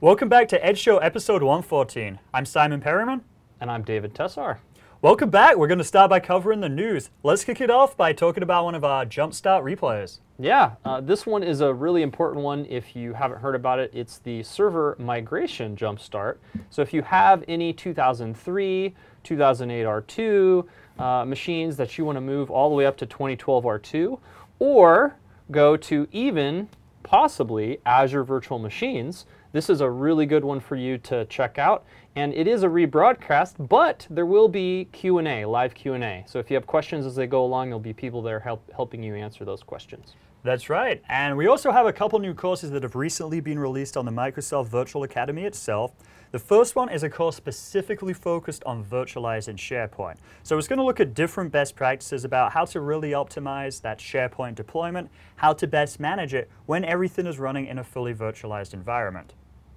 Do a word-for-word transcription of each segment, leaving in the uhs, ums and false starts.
Welcome back to Edge Show episode one fourteen. I'm Simon Perryman. And I'm David Tessar. Welcome back. We're going to start by covering the news. Let's kick it off by talking about one of our Jumpstart replayers. Yeah, uh, this one is a really important one if you haven't heard about it. It's the server migration Jumpstart. So if you have any two thousand three, two thousand eight R two uh, machines that you want to move all the way up to twenty twelve R two, or go to even possibly Azure Virtual Machines, this is a really good one for you to check out. And it is a rebroadcast, but there will be Q and A, live Q and A. So if you have questions as they go along, there'll be people there help, helping you answer those questions. That's right. And we also have a couple new courses that have recently been released on the Microsoft Virtual Academy itself. The first one is a course specifically focused on virtualizing SharePoint. So it's going to look at different best practices about how to really optimize that SharePoint deployment, how to best manage it when everything is running in a fully virtualized environment.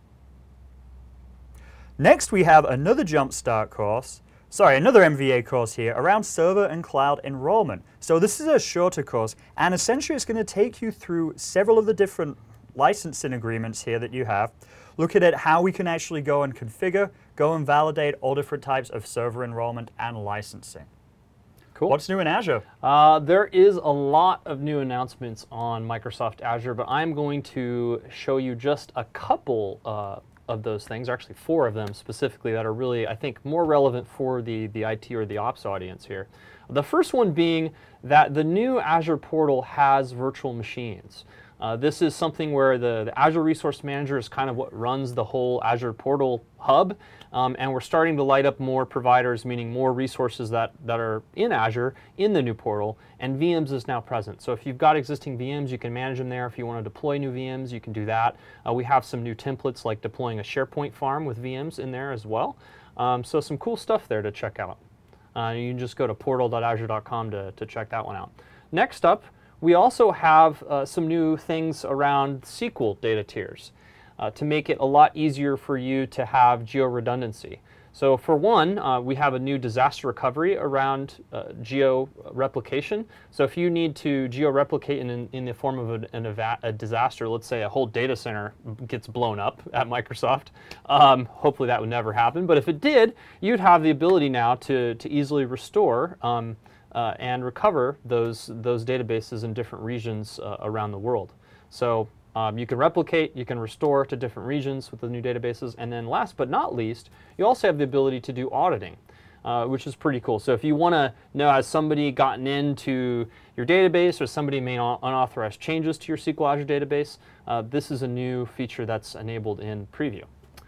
Next, we have another Jumpstart course, sorry, another M V A course here around server and cloud enrollment. So this is a shorter course, and essentially it's going to take you through several of the different licensing agreements here that you have, looking at how we can actually go and configure, go and validate all different types of server enrollment and licensing. Cool. What's new in Azure? Uh, there is a lot of new announcements on Microsoft Azure, but I'm going to show you just a couple uh, of those things, actually four of them specifically, that are really, I think, more relevant for the, the I T or the ops audience here. The first one being that the new Azure portal has virtual machines. Uh, this is something where the, the Azure Resource Manager is kind of what runs the whole Azure portal hub, um, and we're starting to light up more providers, meaning more resources that, that are in Azure in the new portal, and V Ms is now present. So if you've got existing V Ms, you can manage them there. If you want to deploy new V Ms, you can do that. Uh, we have some new templates like deploying a SharePoint farm with V Ms in there as well. Um, so some cool stuff there to check out. Uh, you can just go to portal dot azure dot com to, to check that one out. Next up, we also have uh, some new things around S Q L data tiers uh, to make it a lot easier for you to have geo-redundancy. So for one, uh, we have a new disaster recovery around uh, geo-replication. So if you need to geo-replicate in, in the form of a, an eva a disaster, let's say a whole data center gets blown up at Microsoft, um, hopefully that would never happen, but if it did, you'd have the ability now to, to easily restore um, Uh, and recover those those databases in different regions uh, around the world. So um, you can replicate, you can restore to different regions with the new databases, and then last but not least, you also have the ability to do auditing, uh, which is pretty cool. So if you want to know, has somebody gotten into your database or somebody made unauthorized changes to your S Q L Azure database, uh, this is a new feature that's enabled in Preview.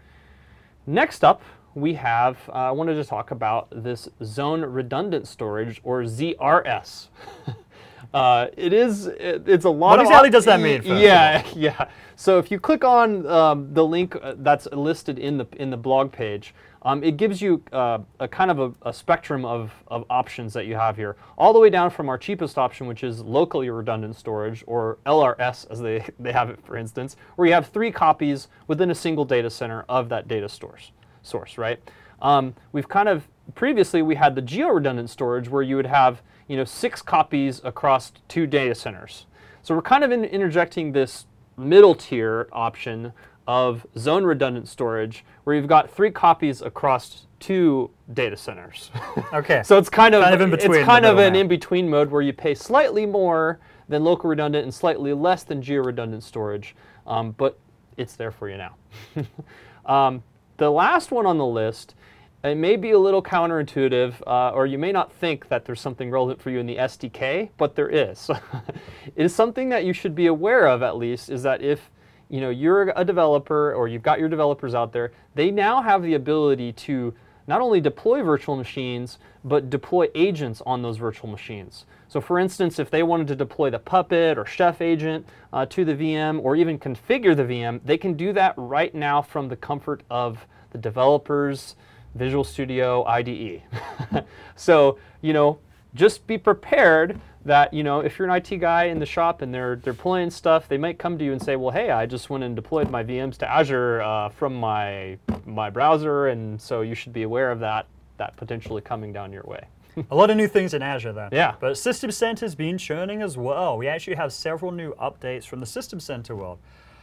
Next up, we have, uh, I wanted to talk about this Zone Redundant Storage, or Z R S. uh, it is, it, it's a lot What of... What exactly does that mean? Yeah, yeah. So if you click on um, the link that's listed in the, in the blog page, um, it gives you uh, a kind of a, a spectrum of, of options that you have here, all the way down from our cheapest option, which is locally redundant storage, or L R S as they, they have it, for instance, where you have three copies within a single data center of that data source. source, right? Um, we've kind of, previously we had the geo-redundant storage where you would have, you know, six copies across two data centers. So we're kind of in, interjecting this middle tier option of zone redundant storage where you've got three copies across two data centers. Okay. So it's kind of, kind of in between it's kind of an now. in-between mode where you pay slightly more than local redundant and slightly less than geo-redundant storage, um, but it's there for you now. um, The last one on the list, it may be a little counterintuitive, uh, or you may not think that there's something relevant for you in the S D K, but there is. It is something that you should be aware of, at least, is that if you know, you're a developer or you've got your developers out there, they now have the ability to not only deploy virtual machines, but deploy agents on those virtual machines. So for instance, if they wanted to deploy the Puppet or Chef agent uh, to the V M, or even configure the V M, they can do that right now from the comfort of the developer's Visual Studio I D E. So, you know, just be prepared that, you know, if you're an I T guy in the shop and they're they're deploying stuff, they might come to you and say, well, hey, I just went and deployed my V Ms to Azure uh, from my my browser, and so you should be aware of that, that potentially coming down your way. A lot of new things in Azure then. Yeah. But System Center's been churning as well. We actually have several new updates from the System Center world.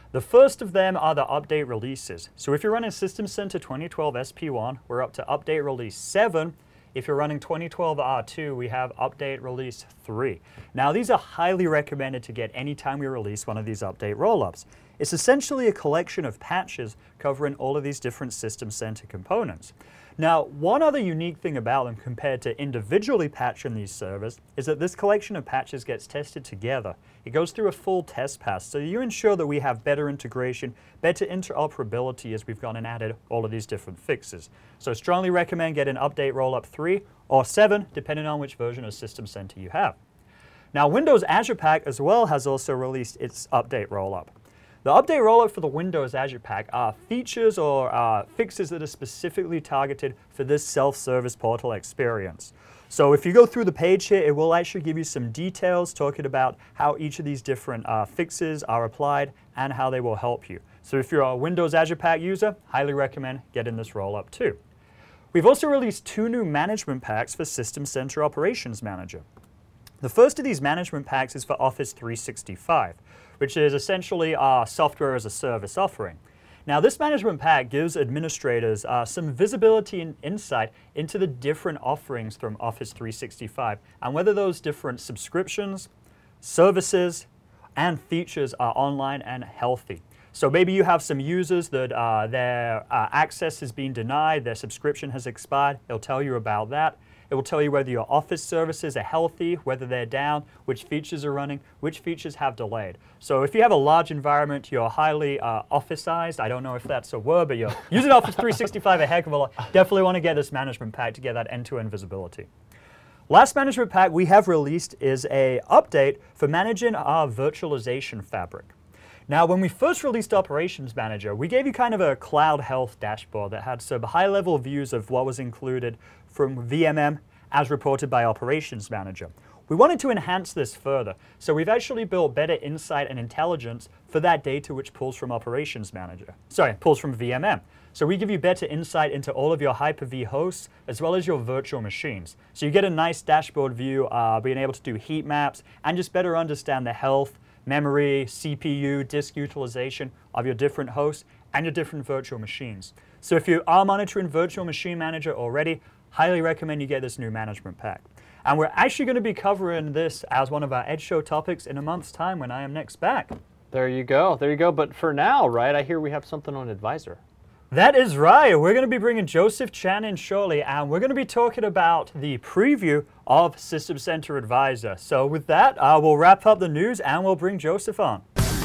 The first of them are the update releases. So if you're running System Center twenty twelve S P one, we're up to update release seven. If you're running twenty twelve R two, we have update release three. Now, these are highly recommended to get anytime we release one of these update rollups. It's essentially a collection of patches covering all of these different System Center components. Now, one other unique thing about them compared to individually patching these servers is that this collection of patches gets tested together. It goes through a full test pass, so you ensure that we have better integration, better interoperability as we've gone and added all of these different fixes. So strongly recommend getting update rollup three or seven, depending on which version of System Center you have. Now, Windows Azure Pack as well has also released its update rollup. The update rollup for the Windows Azure Pack are features or uh, fixes that are specifically targeted for this self-service portal experience. So if you go through the page here, it will actually give you some details talking about how each of these different uh, fixes are applied and how they will help you. So if you're a Windows Azure Pack user, highly recommend getting this rollup too. We've also released two new management packs for System Center Operations Manager. The first of these management packs is for Office three sixty-five, which is essentially our software as a service offering. Now, this management pack gives administrators uh, some visibility and insight into the different offerings from Office three sixty-five and whether those different subscriptions, services, and features are online and healthy. So maybe you have some users that uh, their uh, access has been denied, their subscription has expired. It'll tell you about that. It will tell you whether your Office services are healthy, whether they're down, which features are running, which features have delayed. So if you have a large environment, you're highly uh, Officeized, I don't know if that's a word, but you're using Office three sixty-five a heck of a lot, definitely want to get this management pack to get that end-to-end visibility. Last management pack we have released is a update for managing our virtualization fabric. Now, when we first released Operations Manager, we gave you kind of a cloud health dashboard that had some high-level views of what was included from V M M as reported by Operations Manager. We wanted to enhance this further, so we've actually built better insight and intelligence for that data which pulls from Operations Manager. Sorry, pulls from V M M. So we give you better insight into all of your Hyper-V hosts as well as your virtual machines. So you get a nice dashboard view, uh, being able to do heat maps and just better understand the health, memory, C P U, disk utilization of your different hosts and your different virtual machines. So if you are monitoring Virtual Machine Manager already, highly recommend you get this new management pack. And we're actually going to be covering this as one of our Edge Show topics in a month's time when I am next back. There you go, there you go. But for now, right, I hear we have something on Advisor. That is right. We're going to be bringing Joseph Chan in shortly, and we're going to be talking about the preview of System Center Advisor. So with that, uh, we'll wrap up the news and we'll bring Joseph on.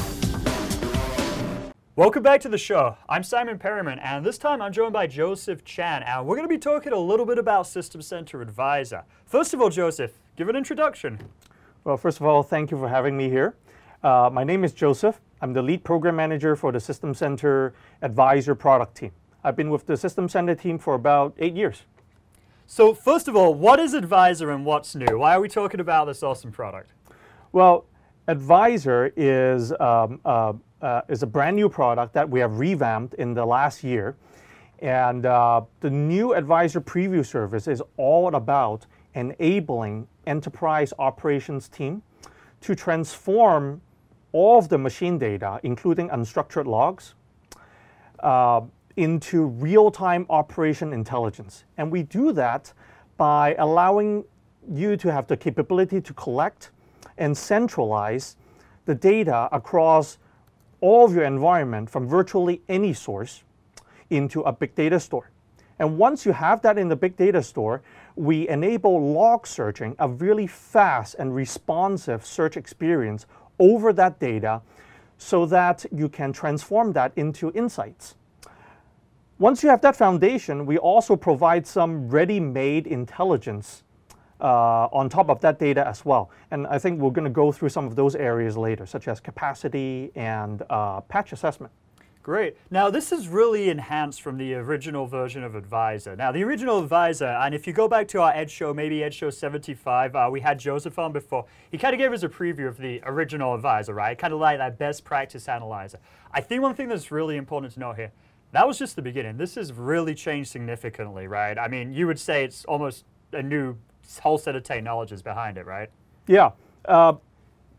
Welcome back to the show. I'm Simon Perryman, and this time I'm joined by Joseph Chan, and we're going to be talking a little bit about System Center Advisor. First of all, Joseph, give an introduction. Well, first of all, thank you for having me here. Uh, my name is Joseph. I'm the lead program manager for the System Center Advisor product team. I've been with the System Center team for about eight years. So first of all, what is Advisor and what's new? Why are we talking about this awesome product? Well, Advisor is um, uh, Uh, is a brand new product that we have revamped in the last year. And uh, the new Advisor Preview service is all about enabling enterprise operations team to transform all of the machine data, including unstructured logs, uh, into real-time operation intelligence. And we do that by allowing you to have the capability to collect and centralize the data across all of your environment from virtually any source into a big data store. And once you have that in the big data store, we enable log searching, a really fast and responsive search experience over that data so that you can transform that into insights. Once you have that foundation, we also provide some ready-made intelligence Uh, on top of that data as well. And I think we're going to go through some of those areas later, such as capacity and uh, patch assessment. Great. Now, this is really enhanced from the original version of Advisor. Now, the original Advisor, and if you go back to our Edge Show, maybe Edge Show seventy-five, uh, we had Joseph on before. He kind of gave us a preview of the original Advisor, right? Kind of like that best practice analyzer. I think one thing that's really important to know here, that was just the beginning. This has really changed significantly, right? I mean, you would say it's almost a new whole set of technologies behind it, right? Yeah. Uh,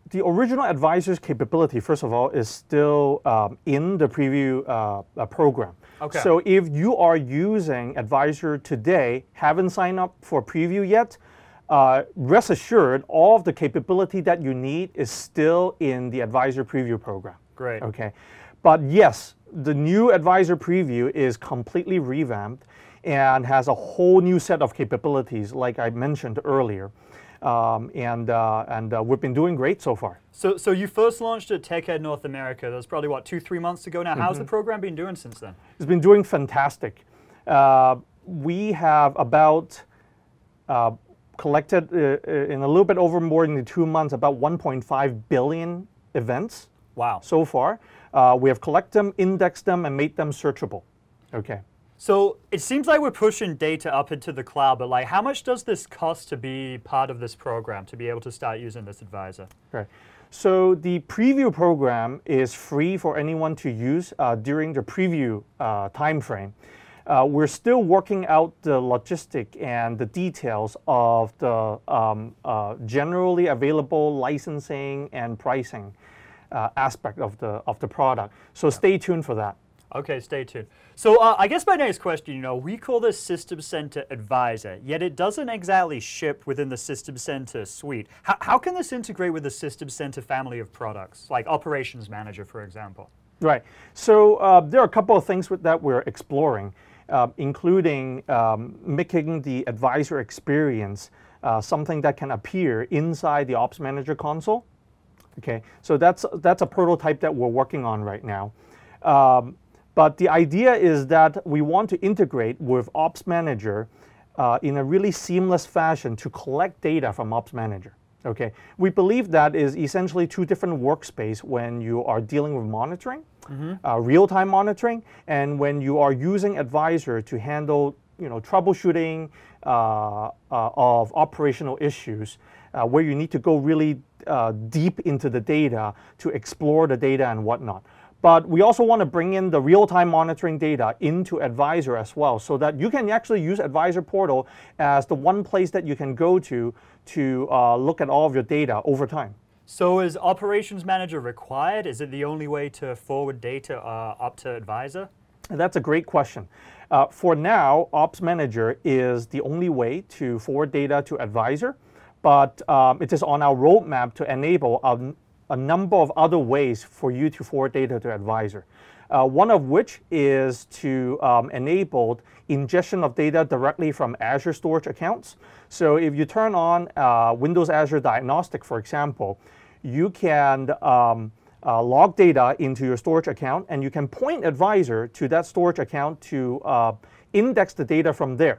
the original Advisor's capability, first of all, is still um, in the preview uh, uh, program. Okay. So if you are using Advisor today, haven't signed up for preview yet, uh, rest assured all of the capability that you need is still in the Advisor preview program. Great. Okay. But yes, the new Advisor preview is completely revamped and has a whole new set of capabilities, like I mentioned earlier. Um, and uh, and uh, we've been doing great so far. So, so you first launched at TechEd North America. That was probably, what, two, three months ago now? Mm-hmm. How's the program been doing since then? It's been doing fantastic. Uh, we have about uh, collected uh, in a little bit over more than two months about one point five billion events. Wow. So far. Uh, we have collected them, indexed them, and made them searchable. Okay. So it seems like we're pushing data up into the cloud, but like, how much does this cost to be part of this program, to be able to start using this Advisor? Right. So the preview program is free for anyone to use uh, during the preview uh, time frame. Uh, we're still working out the logistic and the details of the um, uh, generally available licensing and pricing uh, aspect of the of the product. So stay tuned for that. Okay, stay tuned. So uh, I guess my next question, you know, we call this System Center Advisor, yet it doesn't exactly ship within the System Center suite. How, how can this integrate with the System Center family of products, like Operations Manager, for example? Right. So uh, there are a couple of things with that we're exploring, uh, including um, making the Advisor experience uh, something that can appear inside the Ops Manager console. Okay, so that's that's a prototype that we're working on right now. Um, But the idea is that we want to integrate with Ops Manager uh, in a really seamless fashion to collect data from Ops Manager. Okay, we believe that is essentially two different workspaces when you are dealing with monitoring, mm-hmm. uh, real-time monitoring, and when you are using Advisor to handle, you know, troubleshooting uh, uh, of operational issues, uh, where you need to go really uh, deep into the data to explore the data and whatnot. But we also want to bring in the real-time monitoring data into Advisor as well, so that you can actually use Advisor Portal as the one place that you can go to to uh, look at all of your data over time. So is Operations Manager required? Is it the only way to forward data uh, up to Advisor? That's a great question. Uh, for now, Ops Manager is the only way to forward data to Advisor, but um, it is on our roadmap to enable a a number of other ways for you to forward data to Advisor. Uh, one of which is to um, enable ingestion of data directly from Azure storage accounts. So if you turn on uh, Windows Azure Diagnostic, for example, you can um, uh, log data into your storage account, and you can point Advisor to that storage account to uh, index the data from there.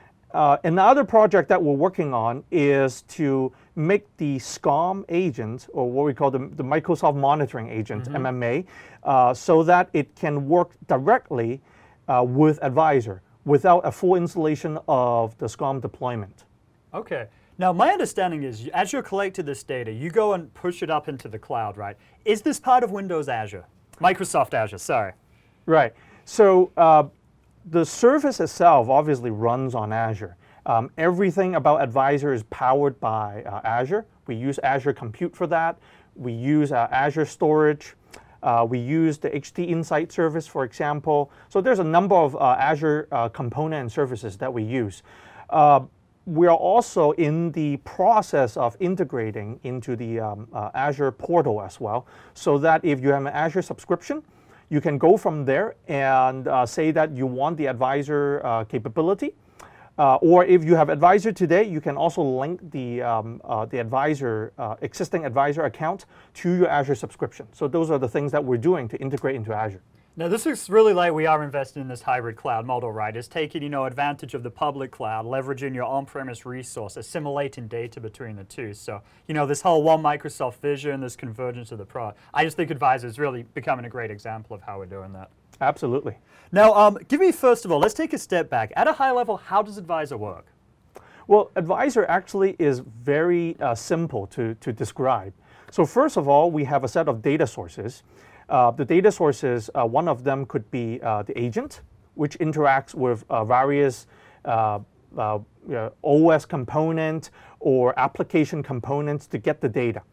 Uh, another project that we're working on is to make the SCOM agent, or what we call the, the Microsoft Monitoring Agent, mm-hmm. M M A, uh, so that it can work directly uh, with Advisor without a full installation of the SCOM deployment. Okay. Now, my understanding is, as you're collecting this data, you go and push it up into the cloud, right? Is this part of Windows Azure? Microsoft Azure, sorry. Right. So uh, the service itself obviously runs on Azure. Um, everything about Advisor is powered by uh, Azure. We use Azure Compute for that. We use uh, Azure Storage. Uh, we use the H T Insight service, for example. So there's a number of uh, Azure uh, component and services that we use. Uh, we are also in the process of integrating into the um, uh, Azure portal as well, so that if you have an Azure subscription, you can go from there and uh, say that you want the Advisor uh, capability. Uh, or if you have Advisor today, you can also link the, um, uh, the Advisor, uh, existing Advisor account to your Azure subscription. So those are the things that we're doing to integrate into Azure. Now, this is really like we are investing in this hybrid cloud model, right? It's taking, you know, advantage of the public cloud, leveraging your on-premise resource, assimilating data between the two. So, you know, this whole one Microsoft vision, this convergence of the product. I just think Advisor is really becoming a great example of how we're doing that. Absolutely. Now, um, give me, first of all, let's take a step back. At a high level, how does Advisor work? Well, Advisor actually is very uh, simple to, to describe. So first of all, we have a set of data sources. Uh, the data sources, uh, one of them could be uh, the agent, which interacts with uh, various uh, uh, you know, O S component or application components to get the data.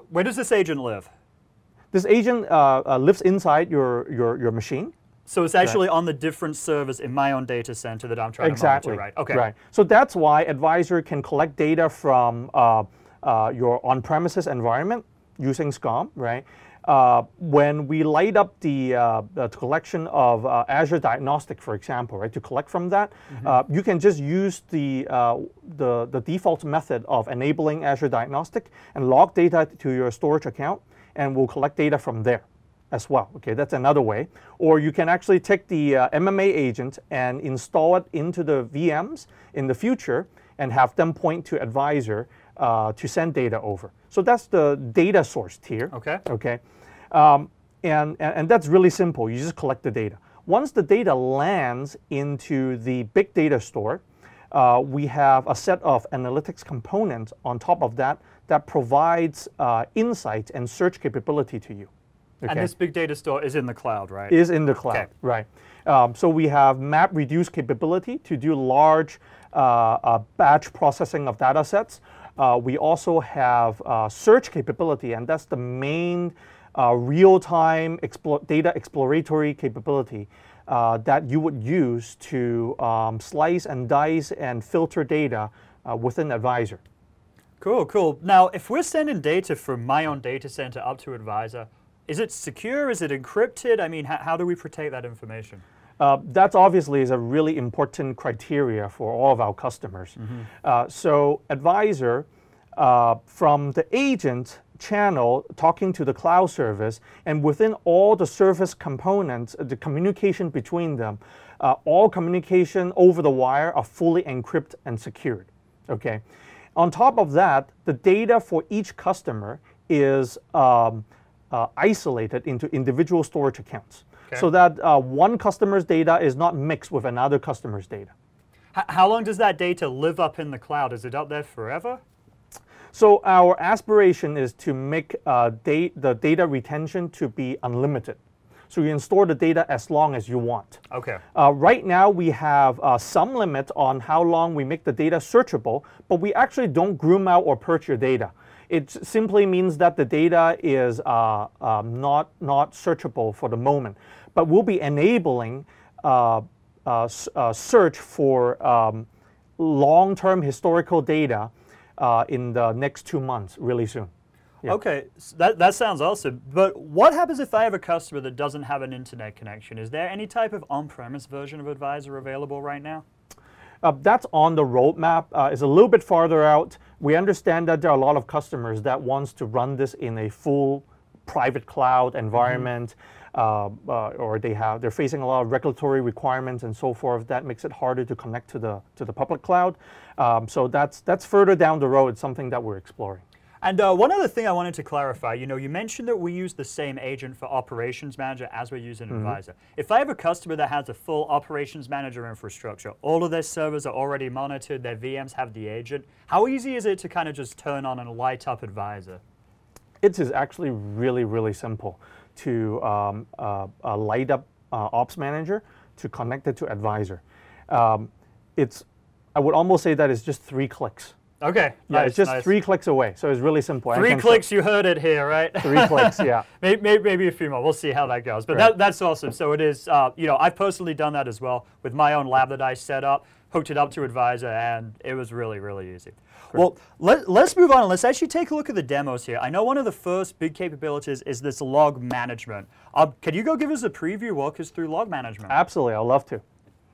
where does this agent live? This agent uh, uh, lives inside your, your, your machine. So it's actually on the different servers in my own data center that I'm trying Exactly. to monitor, right? Okay. Right. So that's why Advisor can collect data from uh, uh, your on-premises environment using SCOM, right? Uh, when we light up the, uh, the collection of uh, Azure Diagnostic, for example, right, to collect from that, mm-hmm. uh, you can just use the, uh, the, the default method of enabling Azure Diagnostic and log data to your storage account, and we'll collect data from there as well. Okay, that's another way. Or you can actually take the uh, M M A agent and install it into the V Ms in the future and have them point to Advisor uh, to send data over. So that's the data source tier. Okay. Okay. Um, and, and, and that's really simple. You just collect the data. Once the data lands into the big data store, uh, we have a set of analytics components on top of that that provides uh, insight and search capability to you. Okay. And this big data store is in the cloud, right? Is in the cloud, okay. Right. Um, so we have map reduce capability to do large uh, uh, batch processing of data sets. Uh, we also have uh, search capability, and that's the main uh, real-time explo data exploratory capability uh, that you would use to um, slice and dice and filter data uh, within Advisor. Cool, cool. Now, if we're sending data from my own data center up to Advisor, is it secure? Is it encrypted? I mean, how, how do we protect that information? Uh, that obviously is a really important criteria for all of our customers. Mm-hmm. uh, so Advisor, uh, from the agent channel talking to the cloud service, and within all the service components, the communication between them, uh, all communication over the wire are fully encrypted and secured. Okay. On top of that, the data for each customer is um, uh, isolated into individual storage accounts. Okay. So that uh, one customer's data is not mixed with another customer's data. H how long does that data live up in the cloud? Is it up there forever? So our aspiration is to make uh, da the data retention to be unlimited. So you can store the data as long as you want. Okay. Uh, right now we have uh, some limit on how long we make the data searchable, but we actually don't groom out or purge your data. It simply means that the data is uh, um, not, not searchable for the moment. But we'll be enabling uh, uh, uh, search for um, long-term historical data uh, in the next two months, really soon. Yeah. Okay, so that, that sounds awesome. But what happens if I have a customer that doesn't have an internet connection? Is there any type of on-premise version of Advisor available right now? Uh, that's on the roadmap. Uh, it's a little bit farther out. We understand that there are a lot of customers that wants to run this in a full private cloud environment, mm-hmm. uh, uh, or they have they're facing a lot of regulatory requirements and so forth. That makes it harder to connect to the to the public cloud. Um, so that's that's further down the road. It's something that we're exploring. And uh, one other thing I wanted to clarify, you know, you mentioned that we use the same agent for Operations Manager as we're using mm-hmm. Advisor. If I have a customer that has a full Operations Manager infrastructure, all of their servers are already monitored, their V Ms have the agent, how easy is it to kind of just turn on and light up Advisor? It is actually really, really simple to um, uh, uh, light up uh, Ops Manager to connect it to Advisor. Um, it's, I would almost say that it's just three clicks. Okay, yeah, nice, it's just nice. three clicks away, so it's really simple. Three clicks, you heard it here, right? Three clicks, yeah. maybe, maybe, maybe a few more. We'll see how that goes. But right. that, that's awesome. So it is, uh, you know, I've personally done that as well with my own lab that I set up, hooked it up to Advisor, and it was really, really easy. Great. Well, let, let's move on and let's actually take a look at the demos here. I know one of the first big capabilities is this log management. Uh, can you go give us a preview, walk us through log management? Absolutely, I'd love to.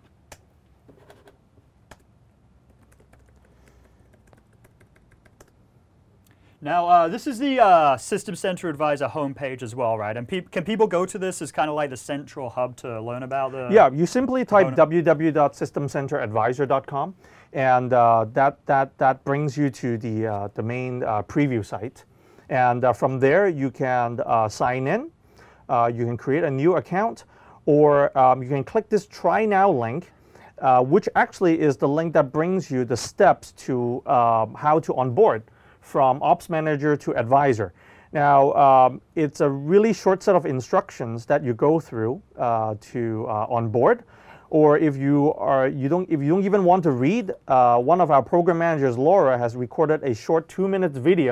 Now, uh, this is the uh, System Center Advisor homepage as well, right? And pe can people go to this as kind of like the central hub to learn about the... Yeah, you simply type w w w dot system center advisor dot com, and uh, that, that, that brings you to the, uh, the main uh, preview site. And uh, from there, you can uh, sign in, uh, you can create a new account, or um, you can click this Try Now link, uh, which actually is the link that brings you the steps to um, how to onboard from Ops Manager to Advisor. Now, um, it's a really short set of instructions that you go through uh, to uh, onboard. Or if you are, you don't, if you don't even want to read, uh, one of our program managers, Laura, has recorded a short two-minute video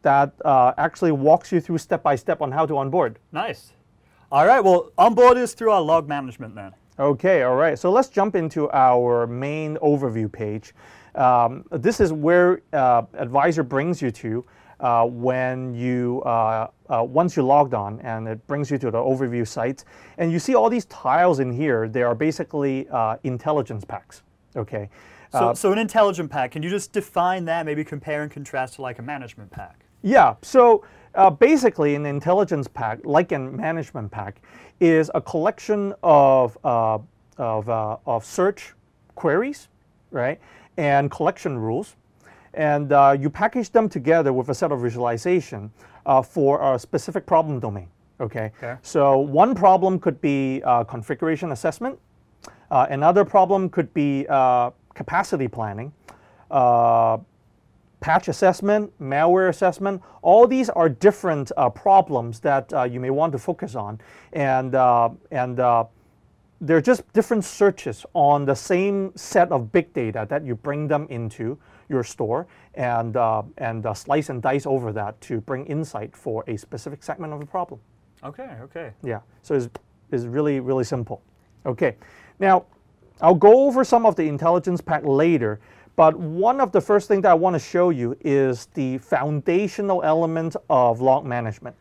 that uh, actually walks you through step by step on how to onboard. Nice. All right, well, onboard is through our log management then. Okay, all right. So let's jump into our main overview page. Um, this is where uh, Advisor brings you to uh, when you, uh, uh, once you logged on, and it brings you to the overview site. And you see all these tiles in here. They are basically uh, intelligence packs, okay? So, Uh, so an intelligent pack, can you just define that, maybe compare and contrast to like a management pack? Yeah, so uh, basically an intelligence pack, like a management pack, is a collection of, uh, of, uh, of search queries, right, and collection rules. And uh, you package them together with a set of visualization uh, for a specific problem domain, okay? Okay. So one problem could be uh, configuration assessment. Uh, another problem could be uh, capacity planning. Uh, patch assessment, malware assessment, all these are different uh, problems that uh, you may want to focus on. And, uh, and uh, they're just different searches on the same set of big data that you bring them into your store and, uh, and uh, slice and dice over that to bring insight for a specific segment of the problem. Okay, okay. Yeah, so it's, it's really, really simple. Okay, now I'll go over some of the intelligence pack later. But one of the first things that I want to show you is the foundational element of log management.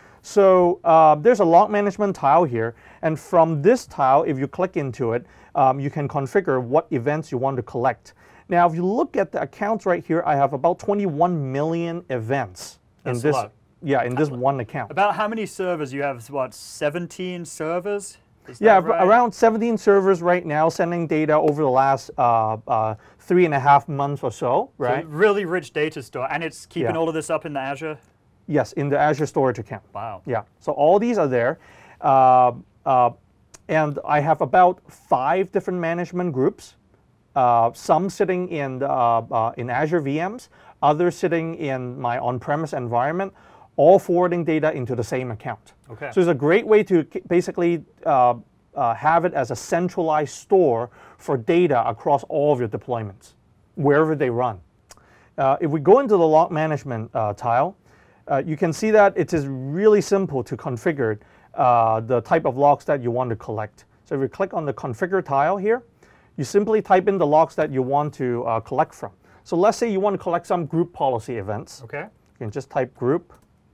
So uh, there's a log management tile here, and from this tile, if you click into it, um, you can configure what events you want to collect. Now, if you look at the accounts right here, I have about twenty-one million events That's in this. a lot. Yeah, in this one account. About how many servers? You have, what, seventeen servers? Is Yeah, that right? around seventeen servers right now sending data over the last uh, uh, three and a half months or so, right? So really rich data store, and it's keeping Yeah. all of this up in the Azure? Yes, in the Azure Storage account. Wow. Yeah, so all these are there. Uh, uh, and I have about five different management groups, uh, some sitting in, the, uh, uh, in Azure V Ms, others sitting in my on-premise environment, all forwarding data into the same account. Okay. So it's a great way to basically uh, uh, have it as a centralized store for data across all of your deployments, wherever they run. Uh, if we go into the log management uh, tile, uh, you can see that it is really simple to configure uh, the type of logs that you want to collect. So if you click on the configure tile here, you simply type in the logs that you want to uh, collect from. So let's say you want to collect some group policy events. Okay. You can just type group.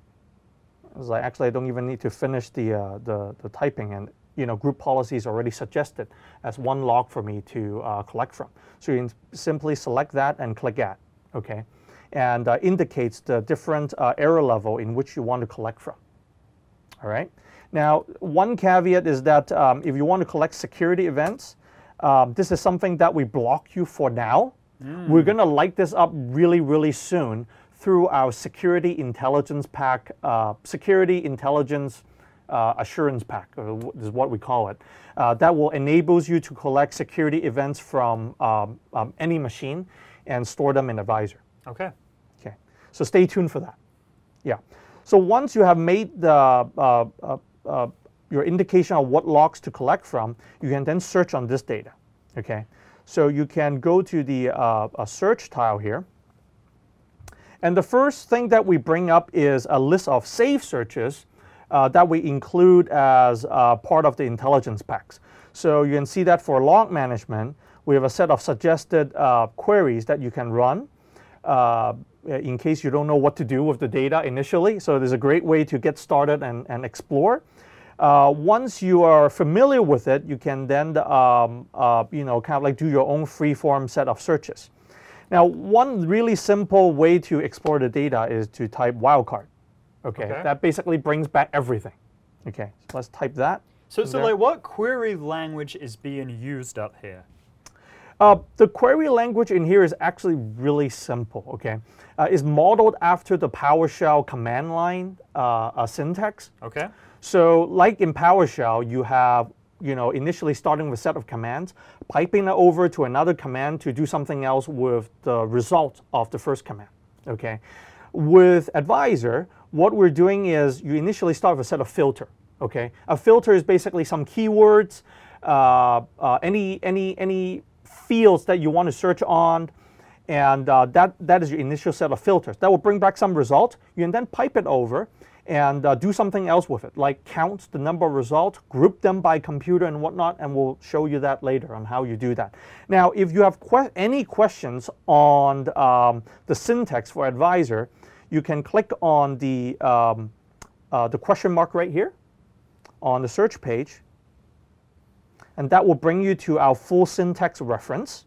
It's like, actually, I don't even need to finish the, uh, the, the typing, and you know, group policy is already suggested as one log for me to uh, collect from. So you can simply select that and click add, okay? And uh, indicates the different uh, error level in which you want to collect from, all right? Now, one caveat is that um, if you want to collect security events, um, this is something that we block you for now. Mm. We're gonna light this up really, really soon through our security intelligence pack, uh, security intelligence uh, assurance pack, or is what we call it. Uh, that will enable you to collect security events from um, um, any machine and store them in Advisor. Okay. Okay. So stay tuned for that. Yeah. So once you have made the uh, uh, uh, your indication of what logs to collect from, you can then search on this data. Okay. So you can go to the uh, a search tile here. And the first thing that we bring up is a list of saved searches uh, that we include as uh, part of the intelligence packs. So you can see that for log management, we have a set of suggested uh, queries that you can run uh, in case you don't know what to do with the data initially. So there's a great way to get started and, and explore. Uh, once you are familiar with it, you can then um, uh, you know, kind of like do your own free-form set of searches. Now, one really simple way to explore the data is to type wildcard. Okay? Okay. That basically brings back everything. Okay, so let's type that. So, so there. like, what query language is being used up here? Uh, the query language in here is actually really simple. Okay, uh, it's modeled after the PowerShell command line uh, uh, syntax. Okay. So, like in PowerShell, you have, you know, initially starting with a set of commands, piping it over to another command to do something else with the result of the first command, okay? With Advisor, what we're doing is you initially start with a set of filter, okay? A filter is basically some keywords, uh, uh, any, any, any fields that you want to search on, And uh, that, that is your initial set of filters. That will bring back some result. You can then pipe it over and uh, do something else with it, like count the number of results, group them by computer and whatnot, and we'll show you that later on how you do that. Now, if you have que any questions on um, the syntax for Advisor, you can click on the, um, uh, the question mark right here on the search page, and that will bring you to our full syntax reference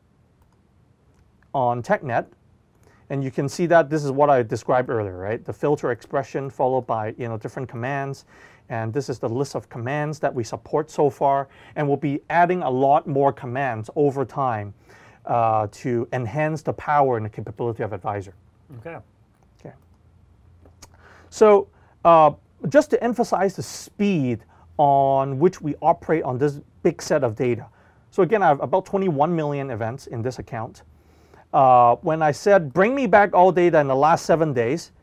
on TechNet. And you can see that this is what I described earlier, right? The filter expression followed by you know different commands, and this is the list of commands that we support so far, and we'll be adding a lot more commands over time uh, to enhance the power and the capability of Advisor. Okay. Okay. So uh, just to emphasize the speed on which we operate on this big set of data. So again, I have about twenty-one million events in this account. Uh, when I said, bring me back all data in the last seven days,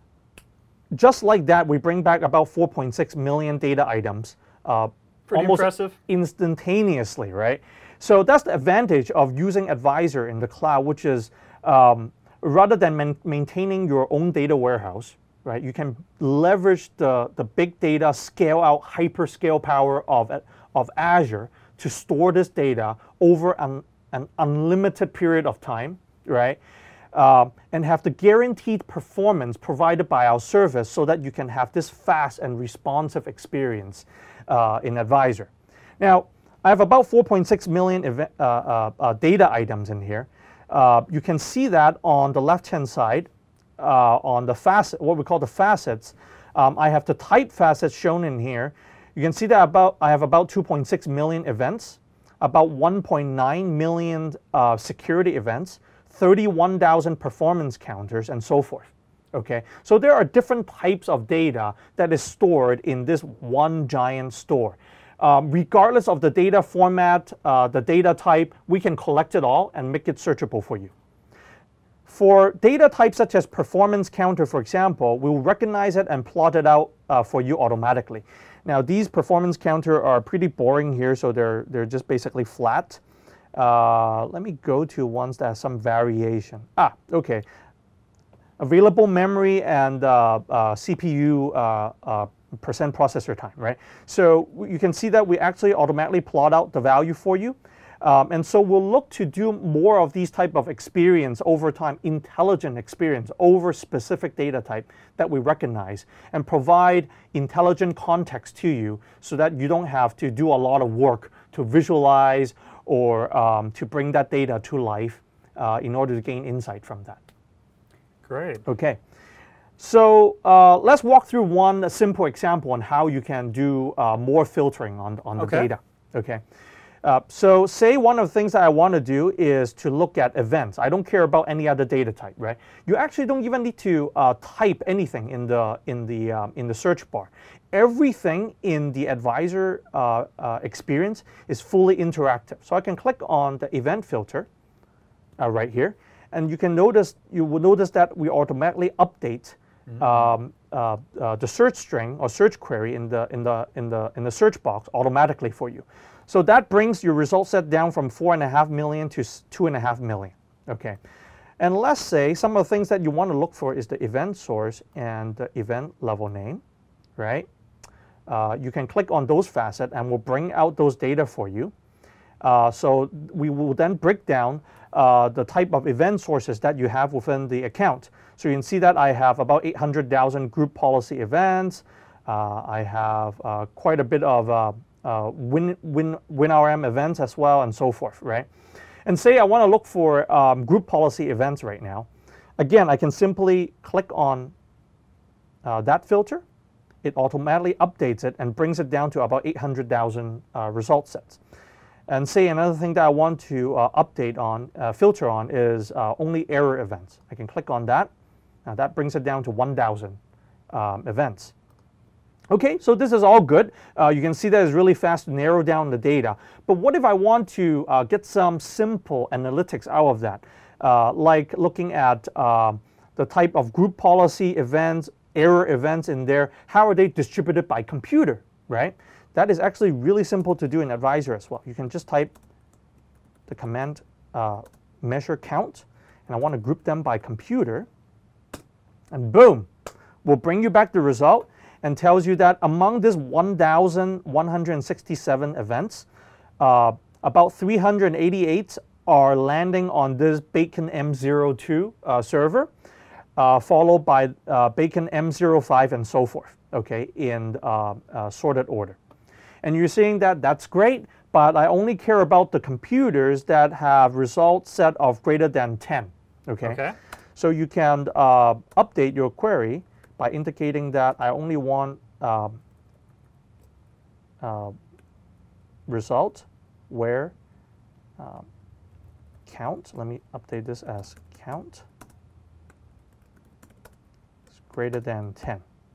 just like that, we bring back about four point six million data items uh, Pretty almost impressive. instantaneously, right? So that's the advantage of using Advisor in the cloud, which is um, rather than man maintaining your own data warehouse, right? You can leverage the, the big data scale out hyperscale power of, of Azure to store this data over an an unlimited period of time, right? Uh, and have the guaranteed performance provided by our service so that you can have this fast and responsive experience uh, in Advisor. Now, I have about four point six million event, uh, uh, uh, data items in here. Uh, you can see that on the left-hand side, uh, on the facet, what we call the facets. Um, I have the type facets shown in here. You can see that about I have about two point six million events, about one point nine million uh, security events, thirty-one thousand performance counters, and so forth. Okay, so there are different types of data that is stored in this one giant store. Um, regardless of the data format, uh, the data type, we can collect it all and make it searchable for you. For data types such as performance counter, for example, we will recognize it and plot it out uh, for you automatically. Now, these performance counter are pretty boring here, so they're, they're just basically flat. Uh, let me go to ones that have some variation. Ah, okay. Available memory and uh, uh, C P U uh, uh, percent processor time, right? So you can see that we actually automatically plot out the value for you. Um, and so we'll look to do more of these type of experience over time, intelligent experience over specific data type that we recognize, and provide intelligent context to you so that you don't have to do a lot of work to visualize or um, to bring that data to life uh, in order to gain insight from that. Great. Okay. So uh, let's walk through one simple example on how you can do uh, more filtering on, on the Okay. data. Okay. Uh, so say one of the things that I want to do is to look at events. I don't care about any other data type, right? You actually don't even need to uh, type anything in the in the um, in the search bar. Everything in the Advisor uh, uh, experience is fully interactive. So I can click on the event filter uh, right here, and you can notice you will notice that we automatically update mm-hmm. um, uh, uh, the search string or search query in the in the in the in the search box automatically for you. So that brings your result set down from four and a half million to two and a half million. Okay, and let's say some of the things that you want to look for is the event source and the event level name, right? Uh, you can click on those facets and we'll bring out those data for you. Uh, so we will then break down uh, the type of event sources that you have within the account. So you can see that I have about eight hundred thousand group policy events. Uh, I have uh, quite a bit of uh, uh, Win, Win, WinRM events as well, and so forth, right? And say I want to look for um, group policy events right now. Again, I can simply click on uh, that filter. It automatically updates it and brings it down to about eight hundred thousand uh, result sets. And say another thing that I want to uh, update on, uh, filter on, is uh, only error events. I can click on that. Now that brings it down to one thousand um, events. Okay, so this is all good. Uh, you can see that it's really fast to narrow down the data. But what if I want to uh, get some simple analytics out of that? Uh, like looking at uh, the type of group policy events, error events in there, how are they distributed by computer, right? That is actually really simple to do in Advisor as well. You can just type the command uh, measure count, and I want to group them by computer, and boom, will bring you back the result and tells you that among this one thousand one hundred sixty-seven events, uh, about three hundred eighty-eight are landing on this Bacon M zero two uh, server, uh, followed by uh, Bacon M zero five and so forth, okay, in uh, uh, sorted order. And you're seeing that that's great, but I only care about the computers that have result set of greater than ten, okay? Okay. So you can uh, update your query by indicating that I only want um, uh, result where uh, count, let me update this as count, is greater than ten,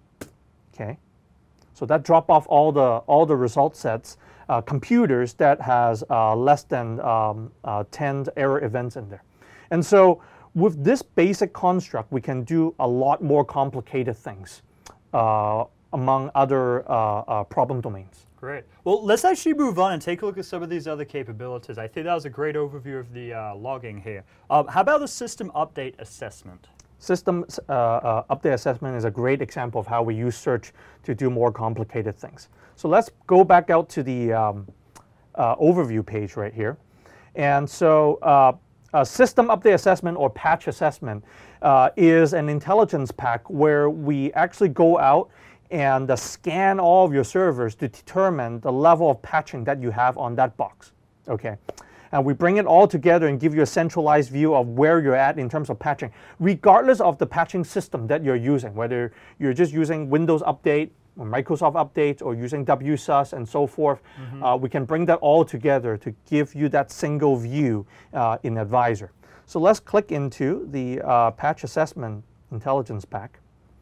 okay? So that drop off all the, all the result sets, uh, computers that has uh, less than um, uh, ten error events in there. And so with this basic construct, we can do a lot more complicated things uh, among other uh, uh, problem domains. Great. Well, let's actually move on and take a look at some of these other capabilities. I think that was a great overview of the uh, logging here. Um, how about the system update assessment? System uh, uh, update assessment is a great example of how we use search to do more complicated things. So let's go back out to the um, uh, overview page right here. And so uh, a system update assessment or patch assessment uh, is an intelligence pack where we actually go out and uh, scan all of your servers to determine the level of patching that you have on that box, okay? And we bring it all together and give you a centralized view of where you're at in terms of patching, regardless of the patching system that you're using, whether you're just using Windows Update or Microsoft Update or using W S U S and so forth. Mm-hmm. uh, we can bring that all together to give you that single view uh, in Advisor. So let's click into the uh, Patch Assessment Intelligence Pack.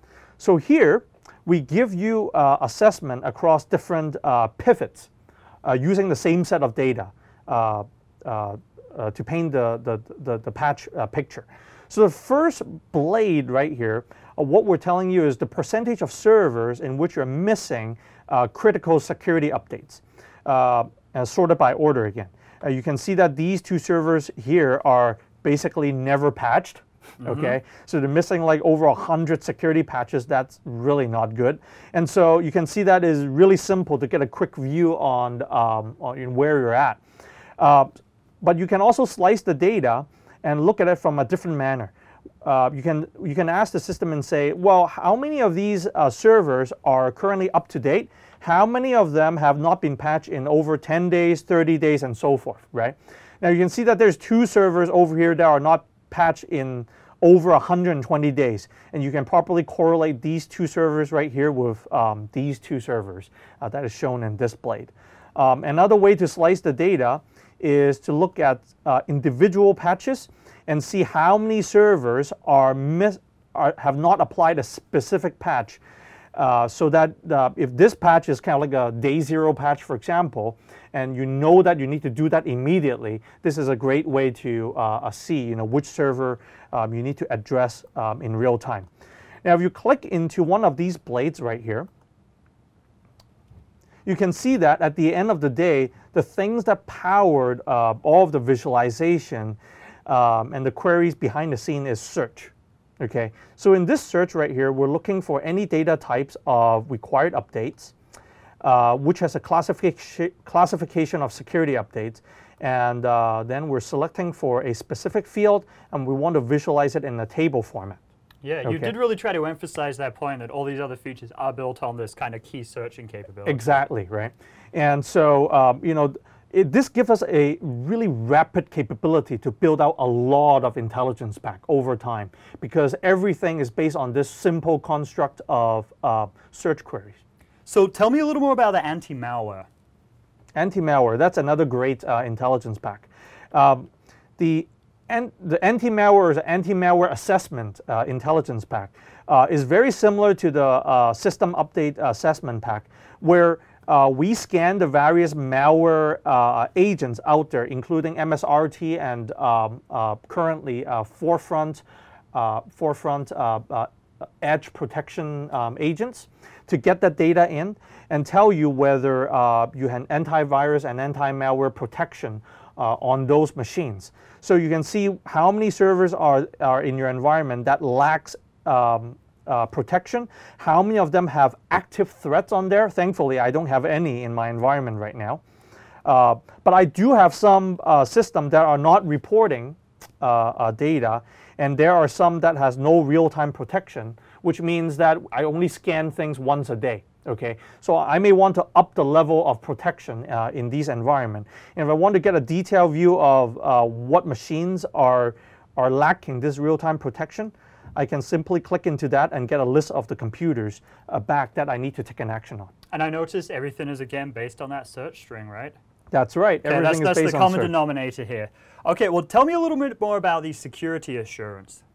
So here, we give you uh, assessment across different uh, pivots uh, using the same set of data uh, uh, uh, to paint the, the, the, the patch uh, picture. So the first blade right here, uh, what we're telling you is the percentage of servers in which you're missing uh, critical security updates, uh, and sorted by order again. Uh, you can see that these two servers here are basically never patched. Mm-hmm. Okay, so they're missing like over a hundred security patches. That's really not good. And so you can see that is really simple to get a quick view on, um, on where you're at. Uh, but you can also slice the data and look at it from a different manner. Uh, you can you can ask the system and say, well, how many of these uh, servers are currently up to date? How many of them have not been patched in over ten days, thirty days, and so forth, right? Now you can see that there's two servers over here that are not patched in over one hundred twenty days, and you can properly correlate these two servers right here with um, these two servers uh, that is shown in this blade. Um, another way to slice the data is to look at uh, individual patches and see how many servers are, miss, are have not applied a specific patch, uh, so that uh, if this patch is kind of like a day zero patch, for example, and you know that you need to do that immediately, this is a great way to uh, see, you know, which server um, you need to address um, in real time. Now, if you click into one of these blades right here, you can see that at the end of the day, the things that powered uh, all of the visualization um, and the queries behind the scene is search. Okay, so in this search right here, we're looking for any data types of required updates, uh, which has a classification classification of security updates, and uh, then we're selecting for a specific field, and we want to visualize it in a table format. Yeah, you okay. did really try to emphasize that point that all these other features are built on this kind of key searching capability. Exactly, right? And so, um, you know, it, this gives us a really rapid capability to build out a lot of intelligence pack over time, because everything is based on this simple construct of uh, search queries. So tell me a little more about the anti-malware. Anti-malware, that's another great uh, intelligence pack. Um, the And the anti-malware is anti-malware assessment uh, intelligence pack uh, is very similar to the uh, system update assessment pack, where uh, we scan the various malware uh, agents out there, including M S R T and um, uh, currently uh, Forefront, uh, Forefront uh, uh, edge protection um, agents to get that data in and tell you whether uh, you have antivirus and anti-malware protection uh, on those machines. So you can see how many servers are, are in your environment that lacks um, uh, protection, how many of them have active threats on there. Thankfully, I don't have any in my environment right now. Uh, but I do have some uh, systems that are not reporting uh, uh, data, and there are some that has no real-time protection, which means that I only scan things once a day. Okay, so I may want to up the level of protection uh, in these environments. And if I want to get a detailed view of uh, what machines are, are lacking this real-time protection, I can simply click into that and get a list of the computers uh, back that I need to take an action on. And I noticed everything is again based on that search string, right? That's right. Okay, Everything that's is that's based the on common search. denominator here. Okay, well, tell me a little bit more about the security assurance.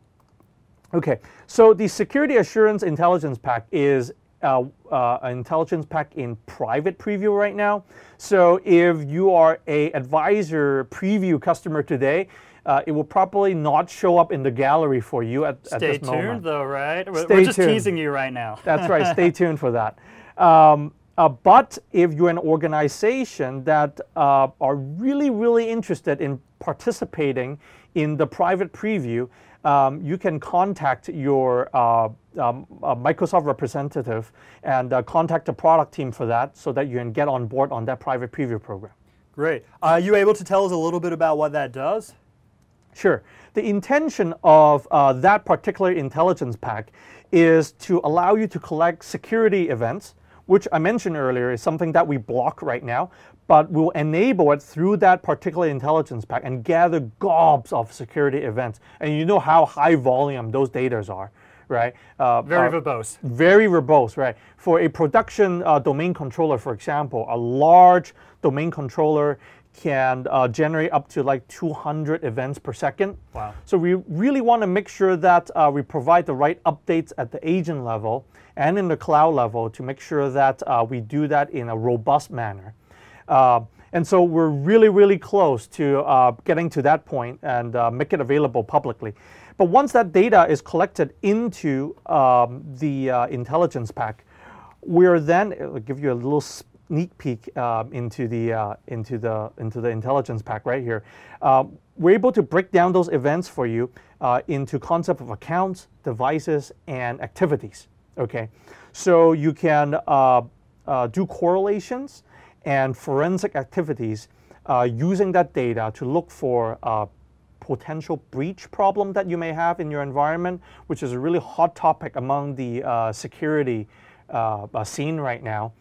Okay, so the Security Assurance Intelligence Pack is uh, uh, an intelligence pack in private preview right now. So if you are a advisor preview customer today, uh, it will probably not show up in the gallery for you at, Stay at this tuned, moment. though, right? We're, Stay we're just tuned. teasing you right now. That's right. Stay tuned for that. Um, uh, but if you're an organization that uh, are really, really interested in participating in the private preview, um, you can contact your uh, um, uh, Microsoft representative and uh, contact the product team for that, so that you can get on board on that private preview program. Great. Are you able to tell us a little bit about what that does? Sure. The intention of uh, that particular intelligence pack is to allow you to collect security events, which I mentioned earlier is something that we block right now, but we'll enable it through that particular intelligence pack and gather gobs of security events. And you know how high volume those data are, right? Uh, Very uh, verbose. Very verbose, right? For a production uh, domain controller, for example, a large domain controller can uh, generate up to like two hundred events per second. Wow. So we really want to make sure that uh, we provide the right updates at the agent level and in the cloud level to make sure that uh, we do that in a robust manner. Uh, and so we're really, really close to uh, getting to that point and uh, make it available publicly. But once that data is collected into um, the uh, intelligence pack, we're then, I'll give you a little sneak peek uh, into the uh, into the into the intelligence pack right here. Uh, we're able to break down those events for you uh, into concept of accounts, devices, and activities. Okay, so you can uh, uh, do correlations and forensic activities uh, using that data to look for uh, potential breach problem that you may have in your environment, which is a really hot topic among the uh, security uh, uh, scene right now.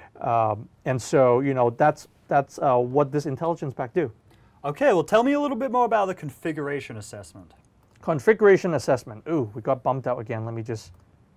Um, and so, you know, that's that's uh, what this intelligence pack do. Okay, well, tell me a little bit more about the configuration assessment. Configuration assessment. Ooh, we got bumped out again. Let me just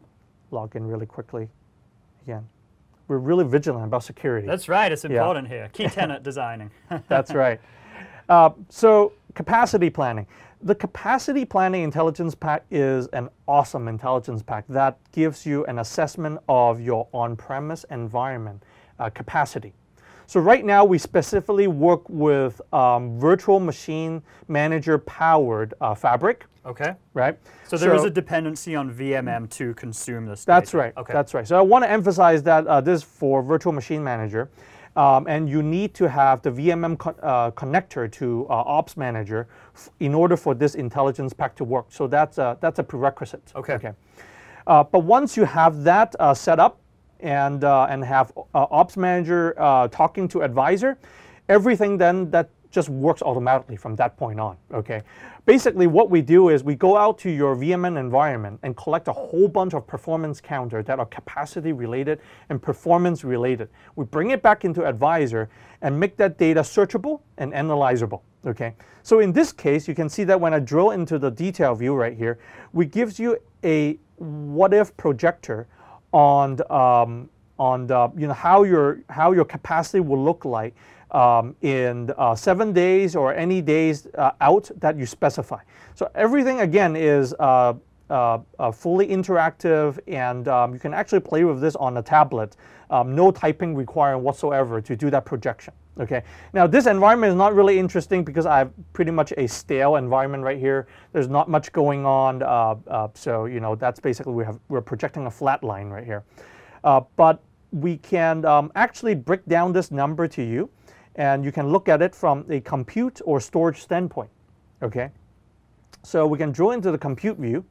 log in really quickly again. We're really vigilant about security. That's right, it's important yeah. here. Key tenet designing. That's right. Uh, so capacity planning. The capacity planning intelligence pack is an awesome intelligence pack that gives you an assessment of your on-premise environment uh, capacity. So right now we specifically work with um, virtual machine manager powered uh, Fabric. Okay. Right. So there so, is a dependency on V M M to consume this data. That's right. Okay. That's right. So I want to emphasize that uh, this is for virtual machine manager. Um, and you need to have the V M M co uh, connector to uh, Ops Manager f in order for this intelligence pack to work. So that's a, that's a prerequisite. Okay. Okay. Uh, but once you have that uh, set up and uh, and have uh, Ops Manager uh, talking to Advisor, everything then that just works automatically from that point on. Okay. Basically, what we do is we go out to your V M M environment and collect a whole bunch of performance counters that are capacity related and performance related. We bring it back into Advisor and make that data searchable and analyzable. Okay. So in this case, you can see that when I drill into the detail view right here, we gives you a what if projector on the, um, on the, you know how your how your capacity will look like. Um, in uh, seven days or any days uh, out that you specify. So everything again is uh, uh, uh, fully interactive, and um, you can actually play with this on a tablet. Um, no typing required whatsoever to do that projection. Okay. Now this environment is not really interesting because I have pretty much a stale environment right here. There's not much going on, uh, uh, so you know that's basically we have we're projecting a flat line right here. Uh, but we can um, actually break down this number to you, and you can look at it from a compute or storage standpoint. Okay. So we can drill into the compute view,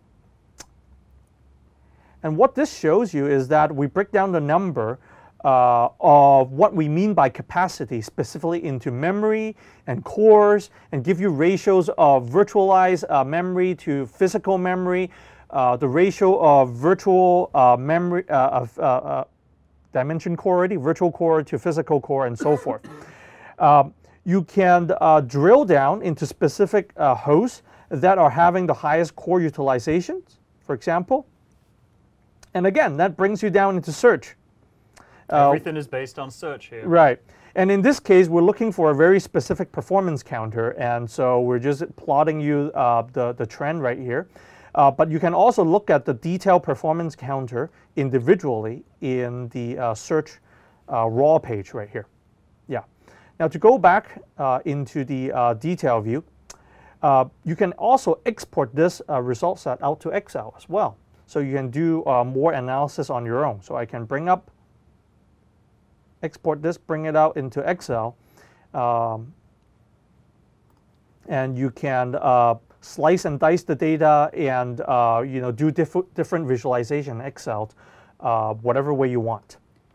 and what this shows you is that we break down the number Uh, of what we mean by capacity specifically into memory and cores, and give you ratios of virtualized uh, memory to physical memory, uh, the ratio of virtual uh, memory uh, of uh, uh, dimension core already, virtual core to physical core, and so forth. Um, you can uh, drill down into specific uh, hosts that are having the highest core utilizations, for example. And again, that brings you down into search. Everything uh, is based on search here. Right. And in this case, we're looking for a very specific performance counter, and so we're just plotting you uh, the, the trend right here. Uh, but you can also look at the detailed performance counter individually in the uh, search uh, raw page right here. Yeah. Now to go back uh, into the uh, detail view, uh, you can also export this uh, result set out to Excel as well. So you can do uh, more analysis on your own. So I can bring up export this, bring it out into Excel, um, and you can uh, slice and dice the data and uh, you know do diff different visualization in Excel, uh, whatever way you want.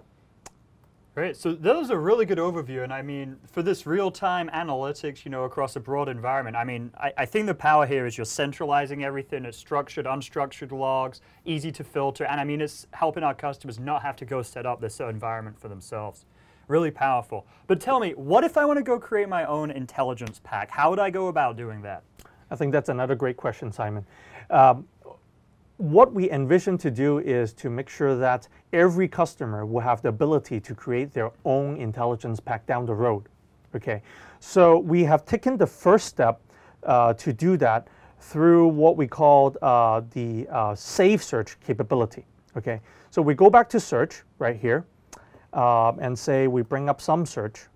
Great. So that was a really good overview, and I mean, for this real-time analytics, you know, across a broad environment, I mean, I, I think the power here is you're centralizing everything. It's structured, unstructured logs, easy to filter, and I mean, it's helping our customers not have to go set up this environment for themselves. Really powerful. But tell me, what if I want to go create my own intelligence pack? How would I go about doing that? I think that's another great question, Simon. Um, What we envision to do is to make sure that every customer will have the ability to create their own intelligence pack down the road. Okay, so we have taken the first step uh, to do that through what we called uh, the uh, Save Search capability. Okay, so we go back to search right here uh, and say we bring up some search.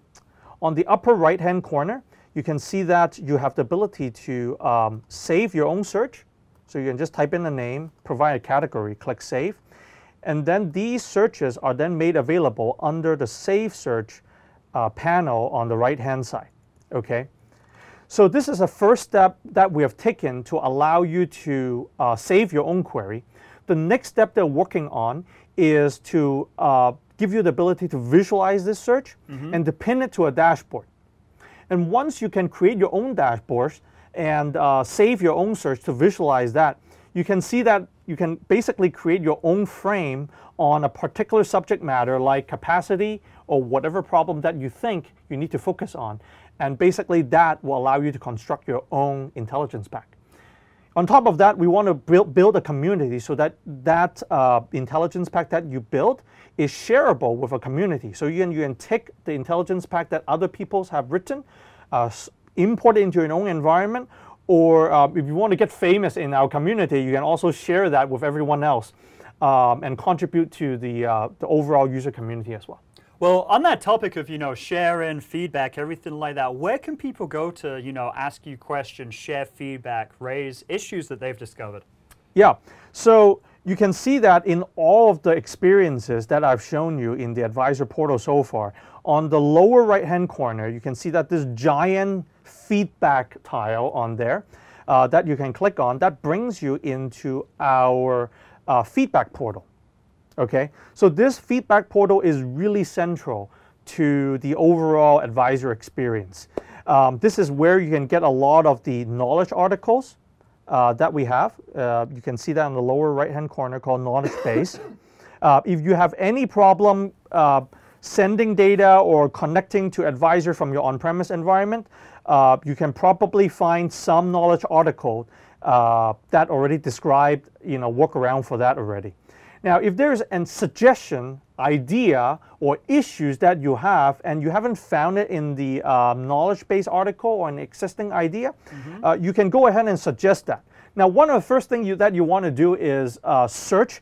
On the upper right hand corner, you can see that you have the ability to um, save your own search. So you can just type in the name, provide a category, click Save, and then these searches are then made available under the Save Search uh, panel on the right-hand side. Okay, so this is a first step that we have taken to allow you to uh, save your own query. The next step they're working on is to uh, give you the ability to visualize this search mm-hmm. and to pin it to a dashboard. And once you can create your own dashboards and uh, save your own search to visualize that, you can see that you can basically create your own frame on a particular subject matter like capacity or whatever problem that you think you need to focus on. And basically that will allow you to construct your own intelligence pack. On top of that, we want to build, build a community so that that uh, intelligence pack that you build is shareable with a community. So you can, you can take the intelligence pack that other people have written, uh, import it into your own environment, or uh, if you want to get famous in our community, you can also share that with everyone else um, and contribute to the, uh, the overall user community as well. Well, on that topic of, you know, sharing, feedback, everything like that, where can people go to, you know, ask you questions, share feedback, raise issues that they've discovered? Yeah, so you can see that in all of the experiences that I've shown you in the Advisor portal so far. On the lower right-hand corner, you can see that this giant feedback tile on there uh, that you can click on, that brings you into our uh, feedback portal. Okay, so this feedback portal is really central to the overall Advisor experience. Um, this is where you can get a lot of the knowledge articles uh, that we have. Uh, you can see that in the lower right-hand corner called Knowledge Base. Uh, if you have any problem uh, sending data or connecting to Advisor from your on-premise environment, uh, you can probably find some knowledge article uh, that already described, you know, workaround for that already. Now, if there's a suggestion, idea, or issues that you have and you haven't found it in the um, knowledge base article or an existing idea, mm-hmm. uh, you can go ahead and suggest that. Now, one of the first things you, that you want to do is uh, search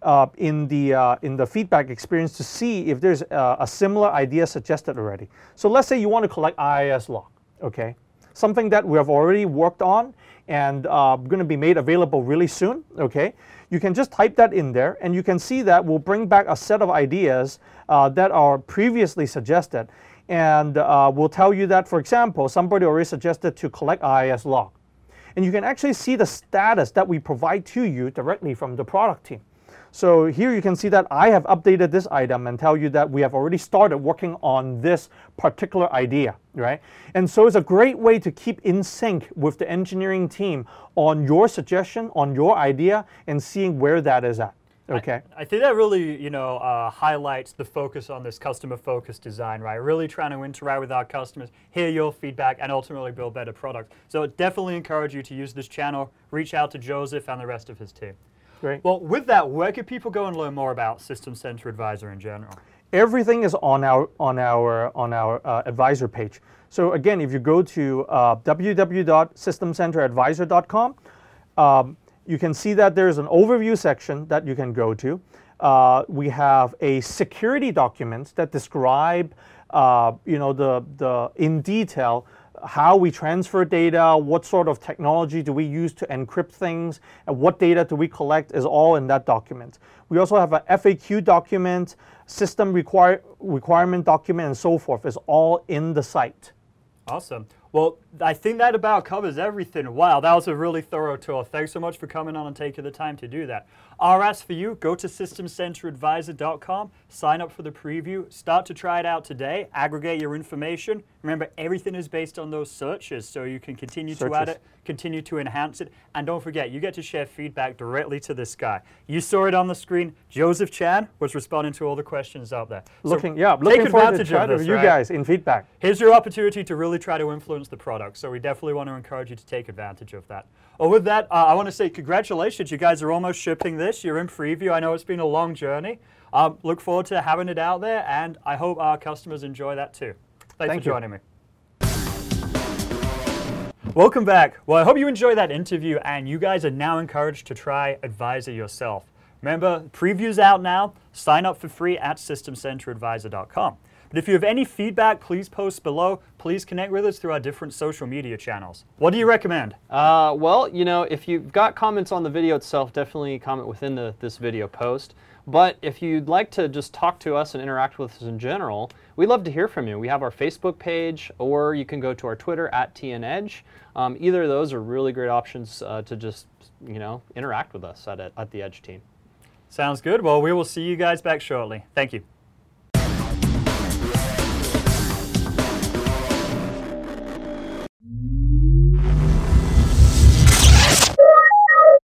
uh, in the uh, in the feedback experience to see if there's uh, a similar idea suggested already. So let's say you want to collect I I S log, okay? Something that we have already worked on and uh, going to be made available really soon, okay? You can just type that in there, and you can see that we'll bring back a set of ideas uh, that are previously suggested. And uh, we'll tell you that, for example, somebody already suggested to collect I I S log. And you can actually see the status that we provide to you directly from the product team. So here you can see that I have updated this item and tell you that we have already started working on this particular idea, right? And so it's a great way to keep in sync with the engineering team on your suggestion, on your idea, and seeing where that is at. Okay. I, I think that really, you know, uh, highlights the focus on this customer-focused design, right? Really trying to interact with our customers, hear your feedback, and ultimately build better products. So definitely encourage you to use this channel, reach out to Joseph and the rest of his team. Great. Well, with that, where can people go and learn more about System Center Advisor in general? Everything is on our on our on our uh, advisor page. So again, if you go to uh, w w w dot system center advisor dot com, um, you can see that there's an overview section that you can go to. Uh, we have a security documents that describe, uh, you know, the the in detail how we transfer data, what sort of technology do we use to encrypt things, and what data do we collect is all in that document. We also have a F A Q document, system require, requirement document, and so forth. Is all in the site. Awesome. Well, I think that about covers everything. Wow, that was a really thorough tour. Thanks so much for coming on and taking the time to do that. R S for you, go to system center advisor dot com, sign up for the preview, start to try it out today, aggregate your information. Remember, everything is based on those searches, so you can continue Searches. to add it, continue to enhance it, and don't forget, you get to share feedback directly to this guy. You saw it on the screen. Joseph Chan was responding to all the questions out there. Looking, so yeah, looking take forward to advantage chat of with this, you right? guys in feedback. Here's your opportunity to really try to influence the product, so we definitely want to encourage you to take advantage of that. Well, with that, uh, I want to say congratulations. You guys are almost shipping this. You're in preview. I know it's been a long journey. Um, look forward to having it out there, and I hope our customers enjoy that too. Thanks Thank for you. joining me. Welcome back. Well, I hope you enjoyed that interview, and you guys are now encouraged to try Advisor yourself. Remember, preview's out now. Sign up for free at system center advisor dot com. But if you have any feedback, please post below. Please connect with us through our different social media channels. What do you recommend? Uh, well, you know, if you've got comments on the video itself, definitely comment within the, this video post. But if you'd like to just talk to us and interact with us in general, we'd love to hear from you. We have our Facebook page, or you can go to our Twitter at T N Edge. Um, either of those are really great options uh, to just, you know, interact with us at, at the Edge team. Sounds good. Well, we will see you guys back shortly. Thank you.